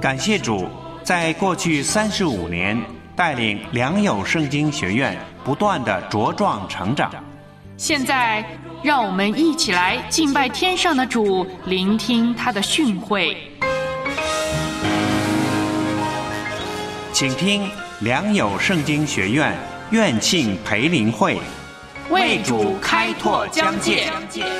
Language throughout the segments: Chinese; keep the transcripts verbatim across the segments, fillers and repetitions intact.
感谢主，在过去三十五年带领良友圣经学院不断的茁壮成长。 现在让我们一起来敬拜天上的主，聆听他的训诲。 请听良友圣经学院院庆培灵会， 为主开拓疆界。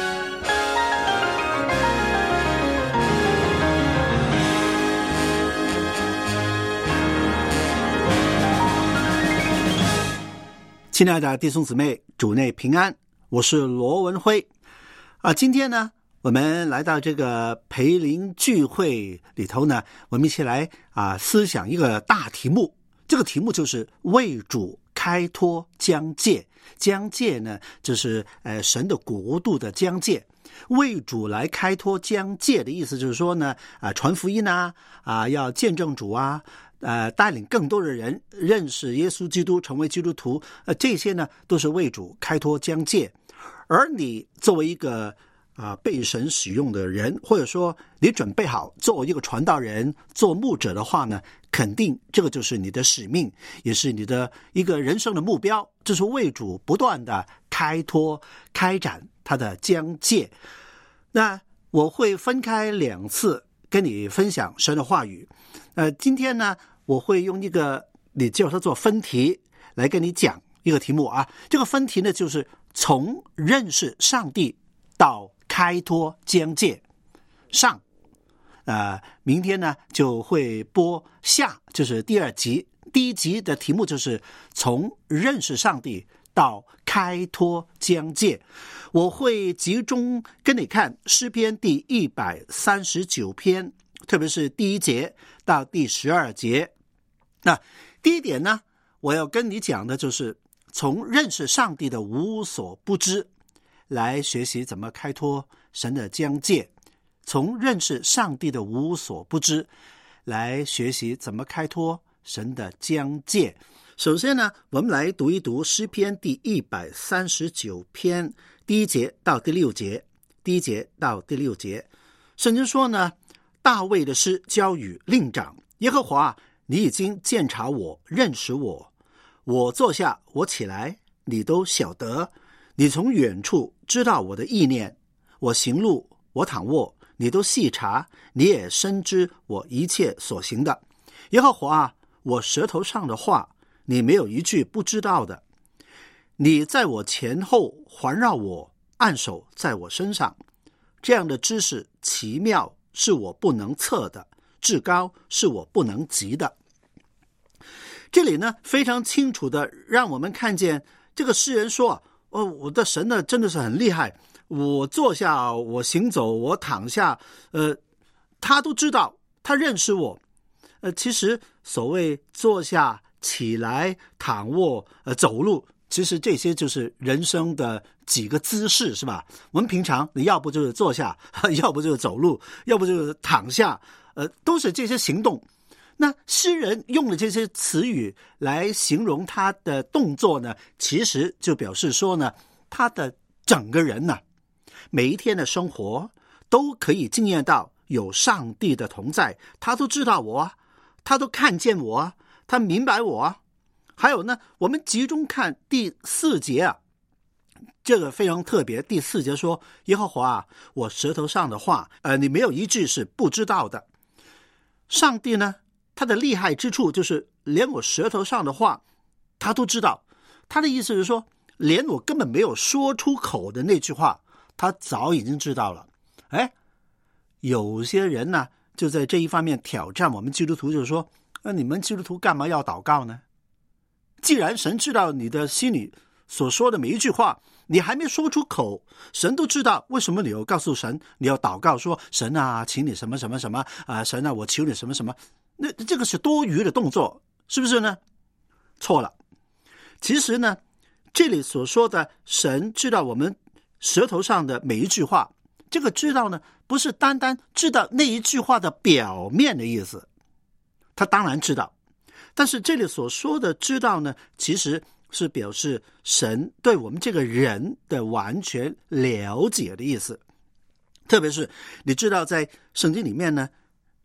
亲爱的弟兄姊妹，主内平安，我是罗文辉啊。今天呢，我们来到这个培灵聚会里头呢，我们一起来啊思想一个大题目。这个题目就是为主开拓疆界。疆界呢，就是呃神的国度的疆界。为主来开拓疆界的意思就是说呢，啊传福音啊，啊要见证主啊。呃，带领更多的人认识耶稣基督，成为基督徒，呃，这些呢都是为主开拓疆界。而你作为一个啊、呃、被神使用的人，或者说你准备好做一个传道人、做牧者的话呢，肯定这个就是你的使命，也是你的一个人生的目标，就是为主不断的开拓、开展他的疆界。那我会分开两次跟你分享神的话语。呃，今天呢，我会用一个你叫它做分题来跟你讲一个题目啊。这个分题呢，就是从认识上帝到开拓疆界。上，呃，明天呢就会播下，就是第二集。第一集的题目就是从认识上帝到开拓疆界。我会集中跟你看诗篇第一百三十九篇，特别是第一节到第十二节。那第一点呢，我要跟你讲的就是从认识上帝的无所不知来学习怎么开拓神的疆界。从认识上帝的无所不知来学习怎么开拓神的疆界。首先呢，我们来读一读诗篇第一百三十九篇第一节到第六节。第一节到第六节，圣经说呢，大卫的诗交与令长，耶和华，你已经鉴察我，认识我。我坐下，我起来，你都晓得。你从远处知道我的意念，我行路，我躺卧，你都细察，你也深知我一切所行的。耶和华，我舌头上的话，你没有一句不知道的。你在我前后环绕我，按手在我身上。这样的知识奇妙，是我不能测的，至高是我不能及的。这里呢，非常清楚的让我们看见这个诗人说，哦，我的神呢真的是很厉害，我坐下，我行走，我躺下，呃，他都知道，他认识我。呃，其实所谓坐下、起来、躺卧、呃走路，其实这些就是人生的几个姿势，是吧？我们平常你要不就是坐下，要不就是走路，要不就是躺下，呃，都是这些行动。那诗人用了这些词语来形容他的动作呢，其实就表示说呢，他的整个人呢，每一天的生活都可以经验到有上帝的同在，他都知道我啊，他都看见我啊，他明白我啊。还有呢，我们集中看第四节啊，这个非常特别。第四节说，耶和华啊，我舌头上的话，呃，你没有一句是不知道的。上帝呢，他的厉害之处就是连我舌头上的话他都知道。他的意思是说，连我根本没有说出口的那句话他早已经知道了。哎，有些人呢就在这一方面挑战我们基督徒，就是说，那你们基督徒干嘛要祷告呢？既然神知道你的心里所说的每一句话，你还没说出口，神都知道，为什么你要告诉神你要祷告说，神啊，请你什么什么什么啊，神啊，我求你什么什么？那这个是多余的动作，是不是呢？错了。其实呢，这里所说的神知道我们舌头上的每一句话，这个知道呢，不是单单知道那一句话的表面的意思，他当然知道，但是这里所说的知道呢，其实是表示神对我们这个人的完全了解的意思。特别是你知道在圣经里面呢，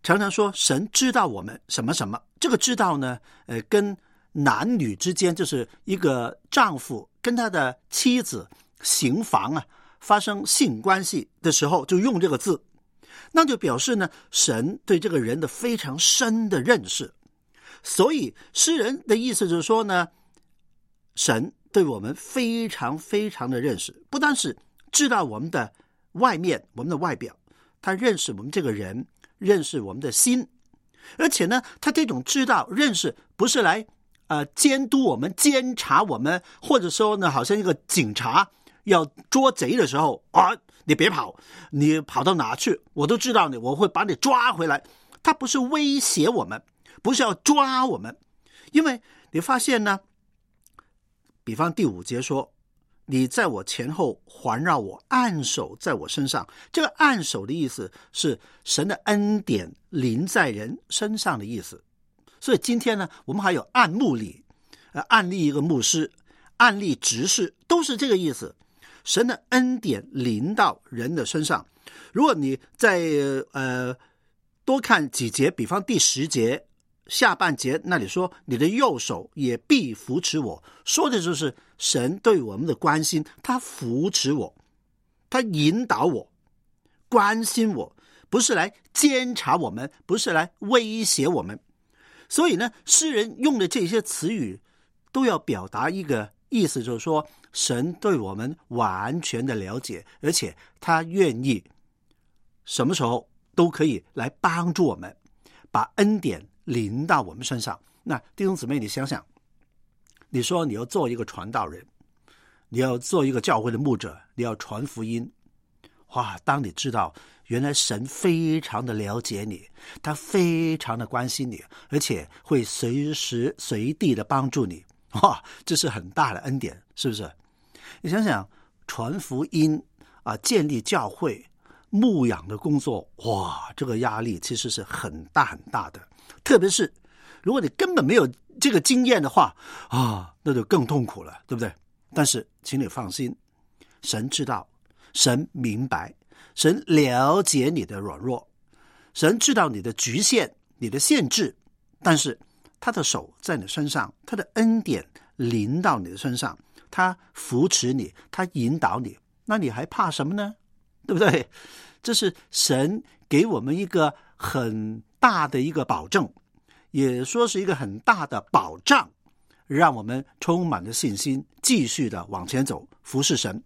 常常说神知道我们什么什么，这个知道呢，呃，跟男女之间，就是一个丈夫跟他的妻子行房啊，发生性关系的时候就用这个字，那就表示呢，神对这个人的非常深的认识。所以诗人的意思就是说呢，神对我们非常非常的认识，不单是知道我们的外面，我们的外表，他认识我们这个人，认识我们的心，而且呢，他这种知道认识不是来呃监督我们、监察我们，或者说呢，好像一个警察要捉贼的时候啊，你别跑，你跑到哪去，我都知道你，我会把你抓回来。他不是威胁我们，不是要抓我们，因为你发现呢，比方第五节说，你在我前后环绕我，按手在我身上。这个按手的意思是神的恩典临在人身上的意思。所以今天呢，我们还有按牧礼，呃，按立一个牧师，按立执事，都是这个意思。神的恩典临到人的身上。如果你在呃多看几节，比方第十节下半节那里说，你的右手也必扶持我，说的就是神对我们的关心，他扶持我，他引导我，关心我，不是来监察我们，不是来威胁我们。所以呢，诗人用的这些词语都要表达一个意思，就是说神对我们完全的了解，而且他愿意什么时候都可以来帮助我们，把恩典临到我们身上。那弟兄姊妹，你想想，你说你要做一个传道人，你要做一个教会的牧者，你要传福音，哇，当你知道原来神非常的了解你，他非常的关心你，而且会随时随地的帮助你，哇，这是很大的恩典，是不是？你想想，传福音啊，建立教会，牧养的工作，哇，这个压力其实是很大很大的。特别是如果你根本没有这个经验的话啊，那就更痛苦了，对不对？但是请你放心，神知道，神明白，神了解你的软弱，神知道你的局限，你的限制，但是他的手在你身上，他的恩典临到你的身上，他扶持你，他引导你，那你还怕什么呢？对不对？这是神给我们一个很大的一个保证，也说是一个很大的保障，让我们充满了信心，继续的往前走，服侍神。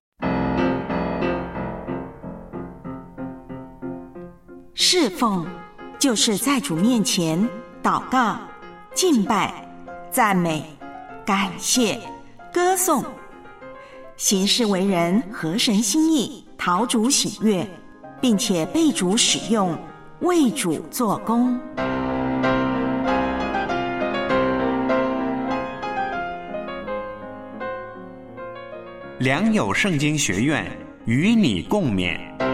侍奉就是在主面前祷告、敬拜、赞美、感谢、歌颂，行事为人合神心意，讨主喜悦，并且被主使用，为主做工。 良友圣经学院与你共勉。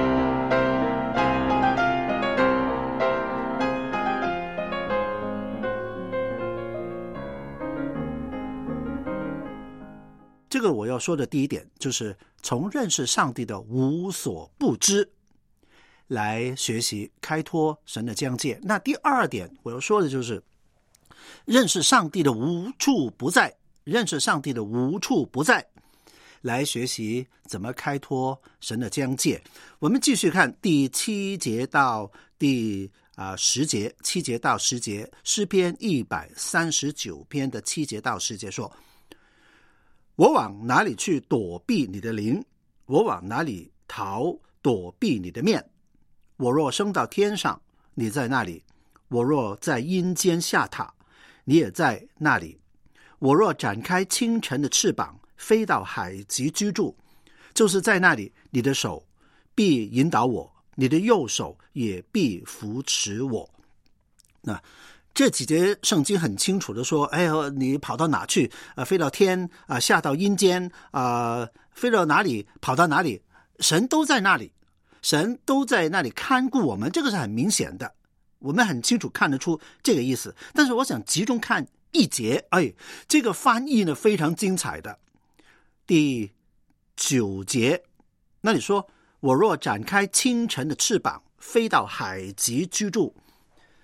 这个我要说的第一点，就是从认识上帝的无所不知来学习开拓神的疆界。那第二点我要说的就是认识上帝的无处不在，认识上帝的无处不在来学习怎么开拓神的疆界。我们继续看第七节到第啊十节，七节到十节，诗篇一百三十九篇的七节到十节说：我往哪里去躲避你的灵？我往哪里逃躲避你的面？我若升到天上，你在那里；我若在阴间下榻，你也在那里。我若展开清晨的翅膀，飞到海极居住，就是在那里，你的手必引导我，你的右手也必扶持我。那这几节圣经很清楚的说，哎呦，你跑到哪去啊？飞到天啊，下到阴间啊，飞到哪里跑到哪里，神都在那里，神都在那里看顾我们，这个是很明显的，我们很清楚看得出这个意思。但是我想集中看一节，哎，这个翻译呢非常精彩的。第九节那里说，我若展开清晨的翅膀，飞到海极居住。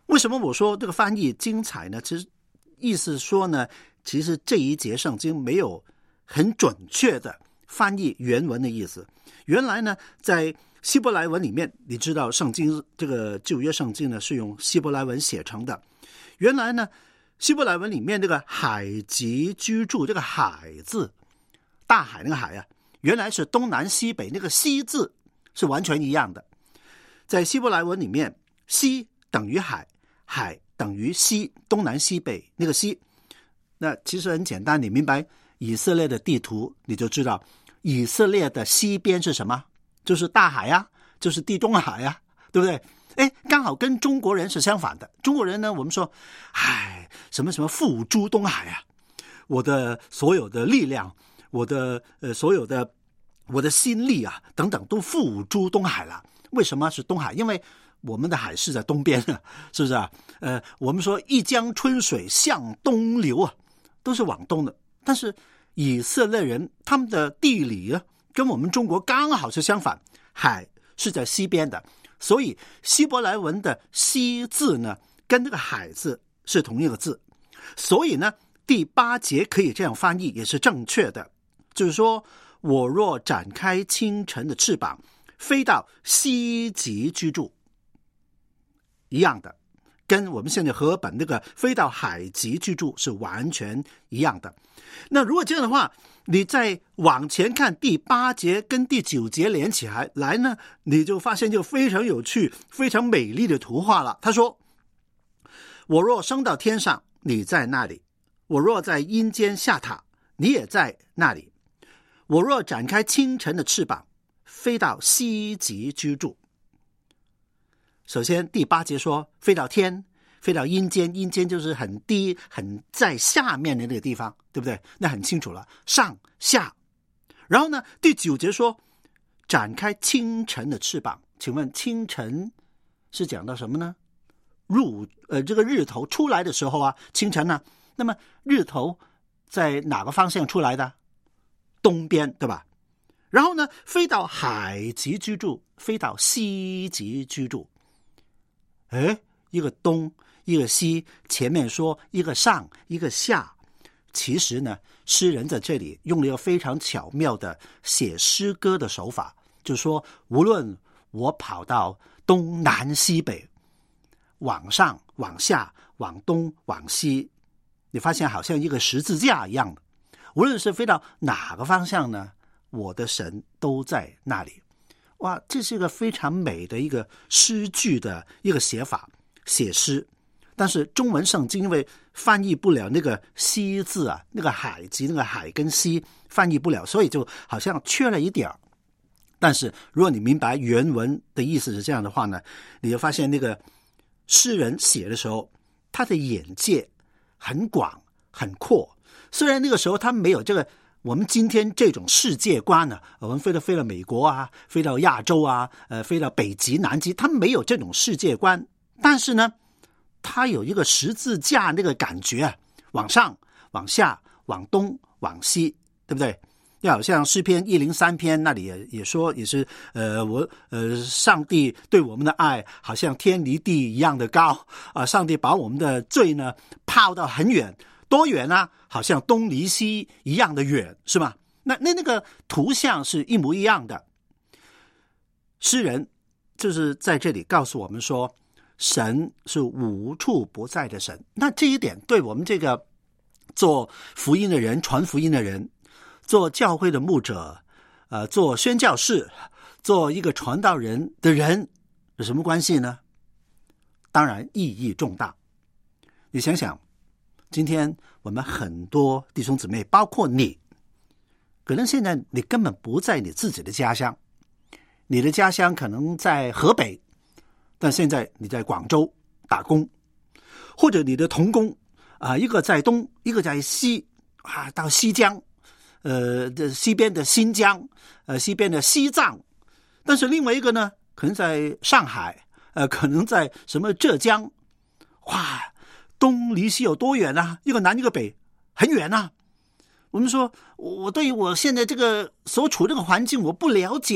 为什么我说这个翻译精彩呢？其实意思说呢，其实这一节圣经没有很准确的翻译原文的意思。原来呢，在希伯来文里面，你知道圣经这个旧约圣经呢是用希伯来文写成的。原来呢，希伯来文里面这个海极居住，这个海字，大海那个海啊，原来是东南西北那个西字是完全一样的。在希伯来文里面，西等于海，海等于西，东南西北那个西。那其实很简单，你明白以色列的地图，你就知道以色列的西边是什么，就是大海啊，就是地中海啊，对不对？哎，刚好跟中国人是相反的。中国人呢，我们说，唉，什么什么付诸东海啊，我的所有的力量，我的呃所有的我的心力啊等等都付诸东海了。为什么是东海？因为我们的海是在东边啊，是不是啊？呃，我们说一江春水向东流啊，都是往东的。但是以色列人他们的地理啊，跟我们中国刚好是相反，海是在西边的，所以希伯来文的西字呢，跟这个海字是同一个字。所以呢，第八节可以这样翻译，也是正确的，就是说，我若展开清晨的翅膀，飞到西极居住，一样的，跟我们现在和本那个飞到海极居住是完全一样的。那如果这样的话，你再往前看第八节跟第九节连起来来呢，你就发现就非常有趣、非常美丽的图画了。他说：“我若升到天上，你在那里；我若在阴间下榻，你也在那里；我若展开清晨的翅膀，飞到西极居住。”首先第八节说飞到天，飞到阴间，阴间就是很低很在下面的那个地方，对不对？那很清楚了，上下。然后呢，第九节说展开清晨的翅膀。请问清晨是讲到什么呢？入呃这个日头出来的时候啊，清晨呢、啊，那么日头在哪个方向出来的？东边，对吧？然后呢，飞到海极居住，飞到西极居住。哎，一个东，一个西，前面说一个上，一个下。其实呢，诗人在这里用了一个非常巧妙的写诗歌的手法，就是说，无论我跑到东南西北，往上、往下、往东、往西，你发现好像一个十字架一样的。无论是飞到哪个方向呢，我的神都在那里。哇，这是一个非常美的一个诗句的一个写法，写诗。但是中文圣经因为翻译不了那个西字啊，那个海及那个海跟西翻译不了，所以就好像缺了一点。但是如果你明白原文的意思是这样的话呢，你就发现那个诗人写的时候，他的眼界很广很阔。虽然那个时候他没有这个我们今天这种世界观呢、啊，我们飞到飞到美国啊，飞到亚洲啊，呃，飞到北极、南极，他没有这种世界观。但是呢，他有一个十字架那个感觉啊，往上、往下、往东、往西，对不对？就好像诗篇一零三篇那里也也说，也是呃，我呃，上帝对我们的爱好像天离地一样的高啊、呃，上帝把我们的罪呢抛到很远。多远啊？好像东离西一样的远，是吧？那那那个图像是一模一样的。诗人就是在这里告诉我们说，神是无处不在的神。那这一点对我们这个做福音的人、传福音的人、做教会的牧者、呃，做宣教士、做一个传道人的人有什么关系呢？当然意义重大。你想想，今天我们很多弟兄姊妹，包括你，可能现在你根本不在你自己的家乡，你的家乡可能在河北，但现在你在广州打工，或者你的同工啊、呃，一个在东，一个在西啊，到西江，呃，这西边的新疆，呃，西边的西藏，但是另外一个呢，可能在上海，呃，可能在什么浙江，哇！东离西有多远啊？一个南一个北，很远啊。我们说，我对于我现在这个所处这个环境我不了解啊，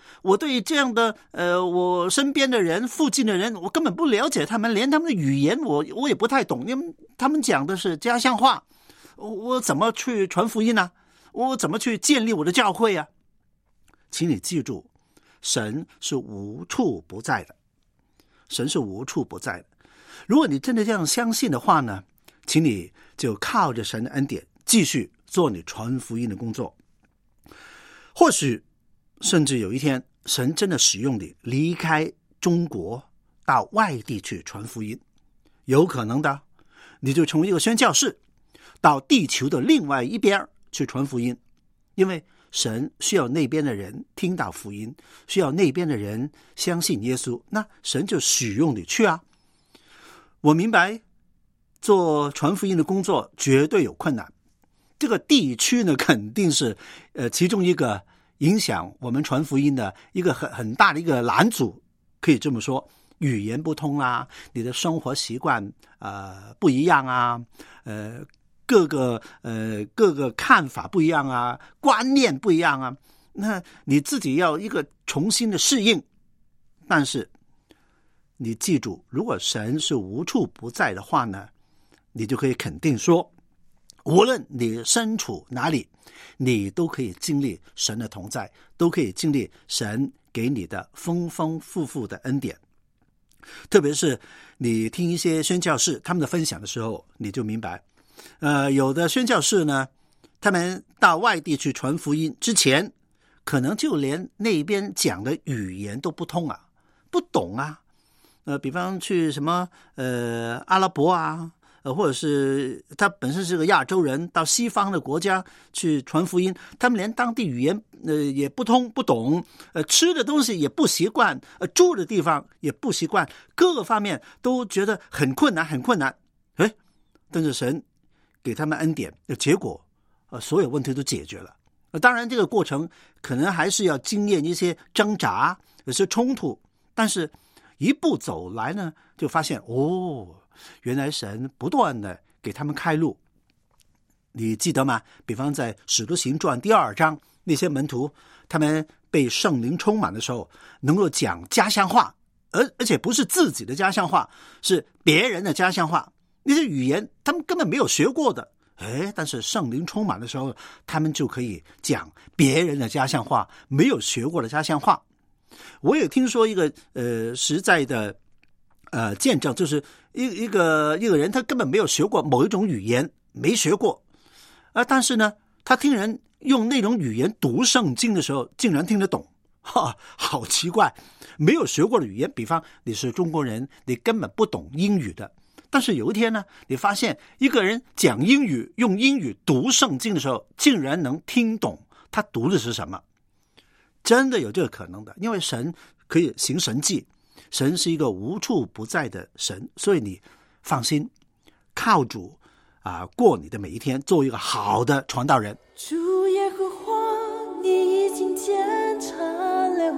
我对这样的呃，我身边的人、附近的人，我根本不了解他们，连他们的语言我我也不太懂，因为他们讲的是家乡话，我我怎么去传福音呢？我怎么去建立我的教会啊？请你记住，神是无处不在的，神是无处不在的。如果你真的这样相信的话呢，请你就靠着神的恩典，继续做你传福音的工作。或许甚至有一天，神真的使用你离开中国到外地去传福音，有可能的，你就从一个宣教士到地球的另外一边去传福音，因为神需要那边的人听到福音，需要那边的人相信耶稣，那神就使用你去啊。我明白做传福音的工作绝对有困难，这个地区呢肯定是呃其中一个影响我们传福音的一个很很大的一个拦阻，可以这么说，语言不通啊，你的生活习惯呃不一样啊，呃各个呃各个看法不一样啊，观念不一样啊，那你自己要一个重新的适应。但是你记住，如果神是无处不在的话呢，你就可以肯定说，无论你身处哪里，你都可以经历神的同在，都可以经历神给你的丰丰富富的恩典。特别是你听一些宣教士他们的分享的时候，你就明白呃，有的宣教士呢，他们到外地去传福音之前，可能就连那边讲的语言都不通啊，不懂啊。呃，比方去什么呃阿拉伯啊，呃，或者是他本身是个亚洲人，到西方的国家去传福音，他们连当地语言呃也不通不懂，呃，吃的东西也不习惯，呃，住的地方也不习惯，各个方面都觉得很困难，很困难。哎，但是神给他们恩典，结果呃所有问题都解决了。呃，当然这个过程可能还是要经验一些挣扎，有些冲突，但是一步走来呢，就发现哦，原来神不断的给他们开路。你记得吗？比方在《使徒行传》第二章，那些门徒他们被圣灵充满的时候，能够讲家乡话，而而且不是自己的家乡话，是别人的家乡话。那些语言他们根本没有学过的，哎，但是圣灵充满的时候，他们就可以讲别人的家乡话，没有学过的家乡话。我也听说一个呃实在的呃见证，就是一一个一个人他根本没有学过某一种语言，没学过，啊，但是呢，他听人用那种语言读圣经的时候，竟然听得懂，哈，好奇怪，没有学过的语言，比方你是中国人，你根本不懂英语的，但是有一天呢，你发现一个人讲英语，用英语读圣经的时候，竟然能听懂他读的是什么。真的有这个可能的，因为神可以行神迹，神是一个无处不在的神，所以你放心，靠主啊，过你的每一天，做一个好的传道人。 主耶和华，你已经检查了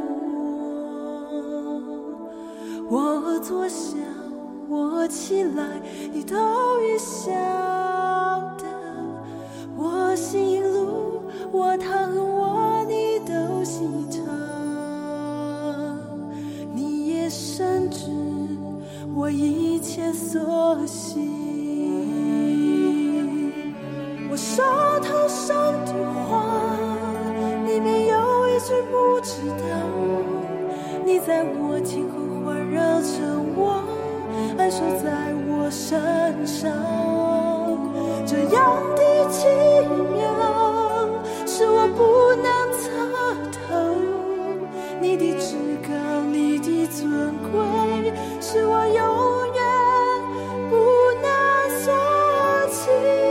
我，我坐下，我起来，你都已晓得，我行路，我躺卧，你都细察，你也深知我一切所行。我手头上的话，里面有一句不知道，你在我天后环绕着我，安守在我身上，这样的奇妙是我不能测透，你的至高，你的尊贵，是我永远不能所及。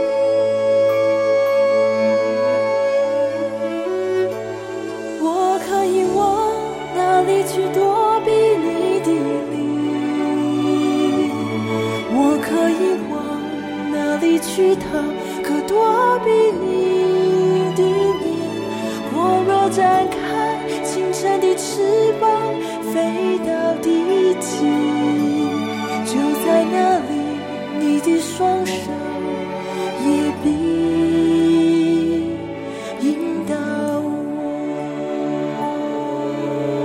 我可以往哪里去躲避你的灵？我可以往哪里去逃，可躲避你的面？我若展开清晨的翅膀，飞到地极，就在那里，你的双手也必引导我。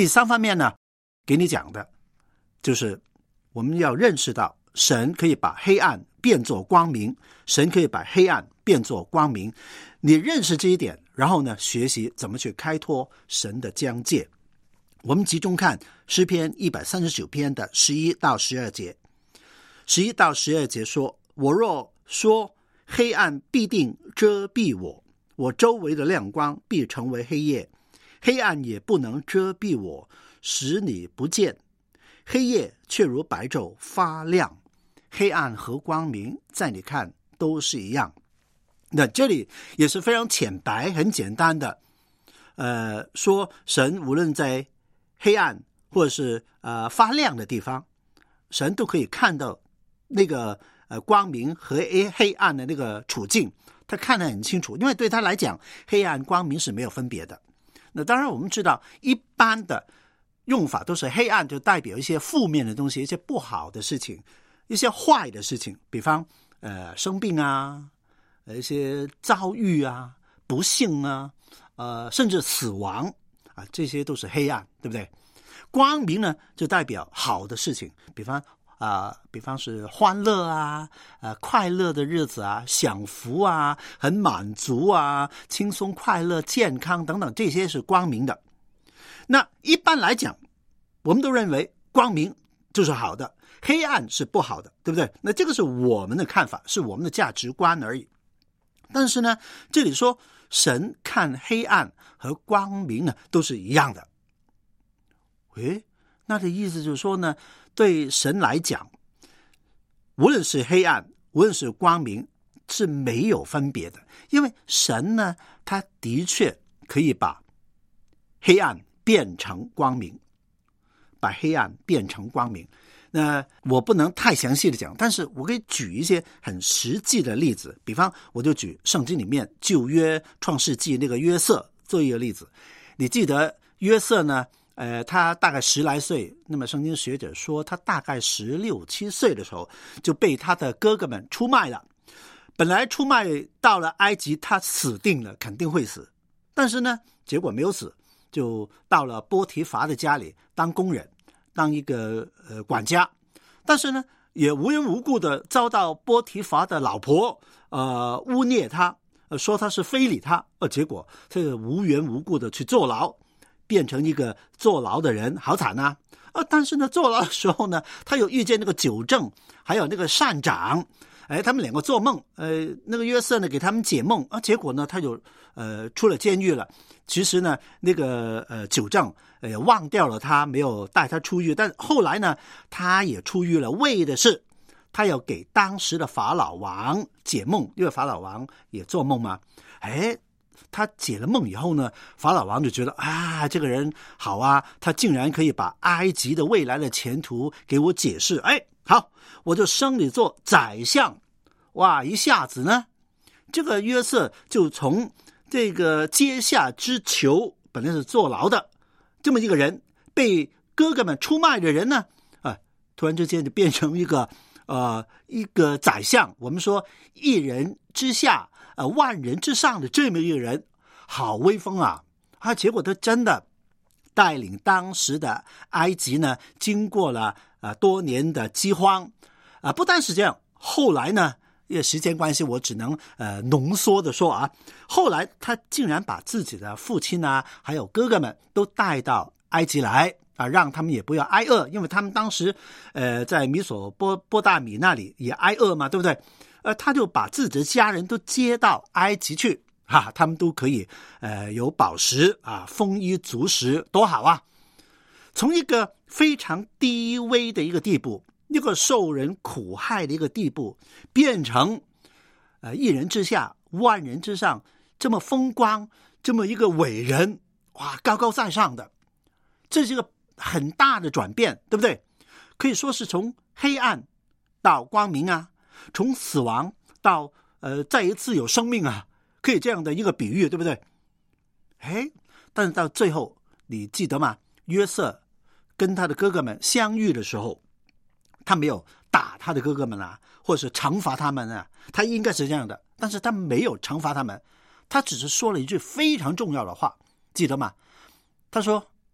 第三方面呢，给你讲的就是我们要认识到神可以把黑暗变作光明，神可以把黑暗变作光明。你认识这一点，然后呢，学习怎么去开拓神的疆界。我们集中看诗篇一百三十九篇的十一到十二节。十一到十二节说，我若说黑暗必定遮蔽我，我周围的亮光必成为黑夜，黑暗也不能遮蔽我，使你不见。黑夜却如白昼发亮，黑暗和光明在你看都是一样。那这里也是非常浅白很简单的，呃，说神无论在黑暗或者是呃发亮的地方，神都可以看到那个呃光明和黑暗的那个处境，他看得很清楚，因为对他来讲黑暗光明是没有分别的。那当然我们知道一般的用法都是黑暗就代表一些负面的东西，一些不好的事情，一些坏的事情，比方呃生病啊，一些遭遇啊，不幸啊，呃甚至死亡啊，这些都是黑暗，对不对？光明呢就代表好的事情，比方啊、呃，比方是欢乐啊，呃，快乐的日子啊，享福啊，很满足啊，轻松快乐、健康等等，这些是光明的。那一般来讲，我们都认为光明就是好的，黑暗是不好的，对不对？那这个是我们的看法，是我们的价值观而已。但是呢，这里说神看黑暗和光明呢都是一样的。诶，那的意思就是说呢，对神来讲，无论是黑暗，无论是光明，是没有分别的。因为神呢，他的确可以把黑暗变成光明，把黑暗变成光明。那我不能太详细的讲，但是我可以举一些很实际的例子。比方我就举圣经里面旧约创世纪那个约瑟做一个例子。你记得约瑟呢，呃，他大概十来岁，那么圣经学者说他大概十六七岁的时候就被他的哥哥们出卖了。本来出卖到了埃及，他死定了，肯定会死。但是呢，结果没有死，就到了波提乏的家里当工人，当一个呃管家。但是呢，也无缘无故的遭到波提乏的老婆呃污蔑他，呃说他是非礼他，呃结果这个无缘无故的去坐牢，变成一个坐牢的人，好惨啊！啊，但是呢，坐牢的时候呢，他有遇见那个酒政，还有那个善长，哎，他们两个做梦，呃，那个约瑟呢给他们解梦啊，结果呢，他就呃出了监狱了。其实呢，那个呃酒政呃忘掉了他，没有带他出狱，但后来呢，他也出狱了，为的是他要给当时的法老王解梦，因为法老王也做梦嘛，哎。他解了梦以后呢，法老王就觉得啊，这个人好啊，他竟然可以把埃及的未来的前途给我解释。哎，好，我就升你做宰相。哇，一下子呢，这个约瑟就从这个阶下之囚，本来是坐牢的这么一个人，被哥哥们出卖的人呢，啊，突然之间就变成一个呃一个宰相。我们说一人之下。呃，万人之上的这么一个人，好威风啊！啊，结果他真的带领当时的埃及呢，经过了呃多年的饥荒，啊、呃，不但是这样，后来呢，因为时间关系，我只能呃浓缩的说啊，后来他竟然把自己的父亲啊，还有哥哥们都带到埃及来啊，让他们也不要挨饿，因为他们当时呃在米索波波大米那里也挨饿嘛，对不对？呃，他就把自己的家人都接到埃及去，哈、啊，他们都可以，呃，有饱食啊，丰衣足食，多好啊！从一个非常低微的一个地步，一个受人苦害的一个地步，变成，呃，一人之下，万人之上，这么风光，这么一个伟人，哇，高高在上的，这是一个很大的转变，对不对？可以说是从黑暗到光明啊。从死亡到呃再一次有生命啊，可以这样的一个比喻，对不对？哎，但是到最后，你记得吗？约瑟跟他的哥哥们相遇的时候，他没有打他的哥哥们啊，或者是惩罚他们啊，他应该是这样的，但是他没有惩罚他们，他只是说了一句非常重要的话，记得吗？他说：“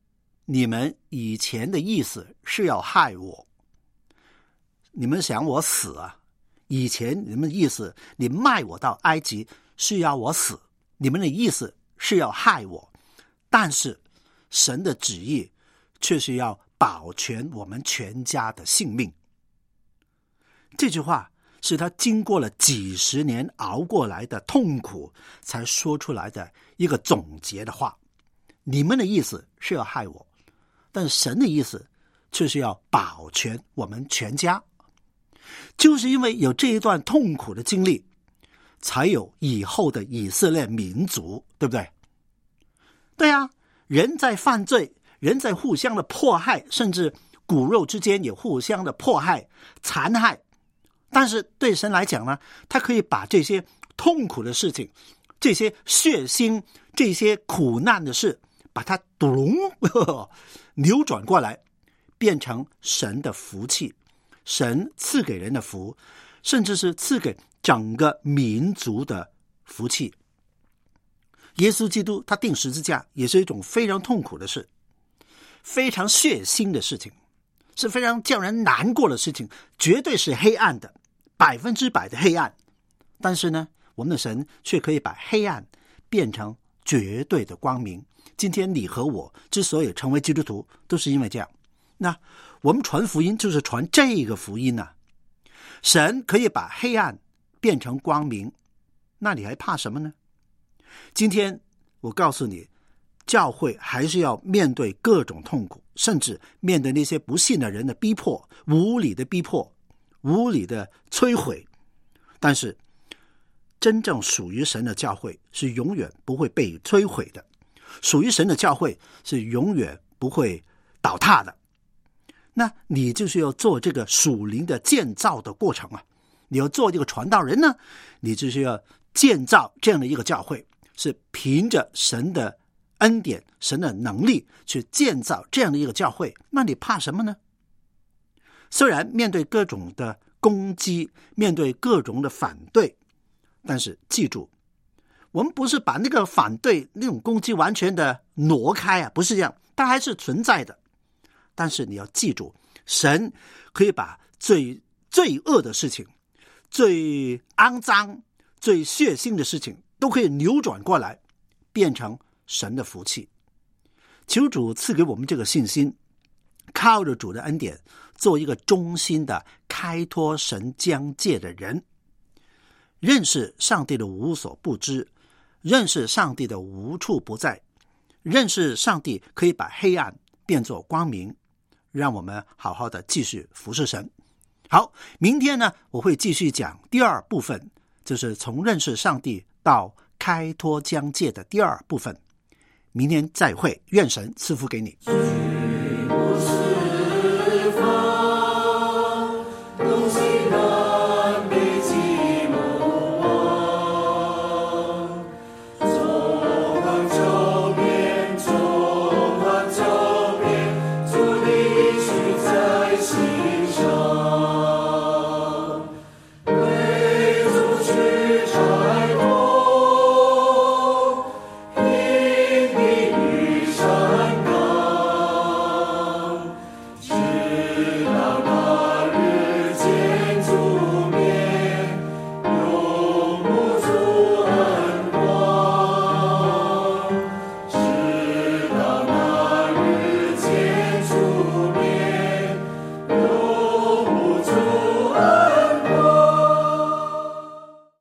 你们以前的意思是要害我，你们想我死啊？以前你们的意思，你卖我到埃及是要我死，你们的意思是要害我，但是神的旨意却是要保全我们全家的性命。这句话是他经过了几十年熬过来的痛苦才说出来的一个总结的话。你们的意思是要害我，但是神的意思却是要保全我们全家。就是因为有这一段痛苦的经历，才有以后的以色列民族，对不对？对啊，人在犯罪，人在互相的迫害，甚至骨肉之间也互相的迫害残害，但是对神来讲呢，他可以把这些痛苦的事情，这些血腥，这些苦难的事，把它咚扭转过来，变成神的福气，神赐给人的福，甚至是赐给整个民族的福气。耶稣基督他钉十字架也是一种非常痛苦的事，非常血腥的事情，是非常叫人难过的事情，绝对是黑暗的，百分之百的黑暗。但是呢，我们的神却可以把黑暗变成绝对的光明。今天你和我之所以成为基督徒，都是因为这样。那我们传福音就是传这个福音啊，神可以把黑暗变成光明，那你还怕什么呢？今天我告诉你，教会还是要面对各种痛苦，甚至面对那些不信的人的逼迫，无理的逼迫，无理的摧毁。但是真正属于神的教会是永远不会被摧毁的，属于神的教会是永远不会倒塌的。那你就是要做这个属灵的建造的过程啊！你要做这个传道人呢，你就是要建造这样的一个教会，是凭着神的恩典、神的能力去建造这样的一个教会。那你怕什么呢？虽然面对各种的攻击，面对各种的反对，但是记住，我们不是把那个反对、那种攻击完全的挪开啊，不是这样，它还是存在的。但是你要记住，神可以把最罪恶的事情、最肮脏、最血腥的事情都可以扭转过来，变成神的福气。求主赐给我们这个信心，靠着主的恩典，做一个忠心的开拓神疆界的人，认识上帝的无所不知，认识上帝的无处不在，认识上帝可以把黑暗变作光明，让我们好好的继续服侍神。好，明天呢，我会继续讲第二部分，就是从认识上帝到开拓疆界的第二部分。明天再会，愿神赐福给你。 是